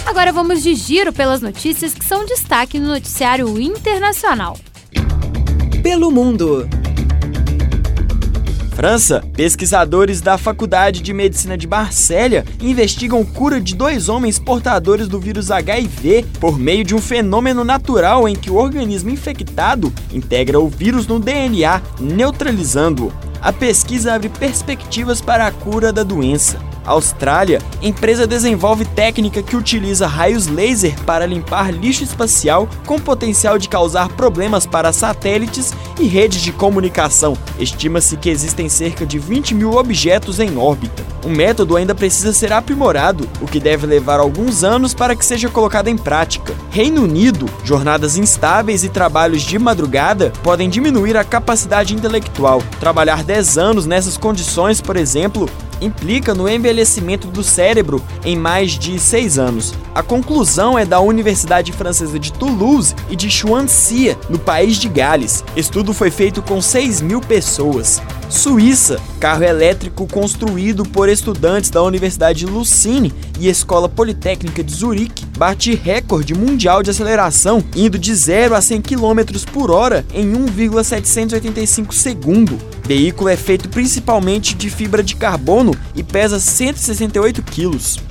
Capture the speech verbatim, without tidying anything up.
Agora vamos de giro pelas notícias que são destaque no noticiário internacional. Pelo mundo. França, pesquisadores da Faculdade de Medicina de Marselha investigam cura de dois homens portadores do vírus H I V por meio de um fenômeno natural em que o organismo infectado integra o vírus no D N A, neutralizando-o. A pesquisa abre perspectivas para a cura da doença. Austrália, empresa desenvolve técnica que utiliza raios laser para limpar lixo espacial com potencial de causar problemas para satélites e redes de comunicação. Estima-se que existem cerca de vinte mil objetos em órbita. O método ainda precisa ser aprimorado, o que deve levar alguns anos para que seja colocado em prática. Reino Unido, jornadas instáveis e trabalhos de madrugada podem diminuir a capacidade intelectual. Trabalhar dez anos nessas condições, por exemplo, implica no envelhecimento do cérebro em mais de seis anos. A conclusão é da Universidade Francesa de Toulouse e de Swansea, no país de Gales. Estudo foi feito com seis mil pessoas. Suíça, carro elétrico construído por estudantes da Universidade Lucene e Escola Politécnica de Zurique bate recorde mundial de aceleração, indo de zero a cem quilômetros por hora em um vírgula setecentos e oitenta e cinco segundos. O veículo é feito principalmente de fibra de carbono e pesa cento e sessenta e oito quilos.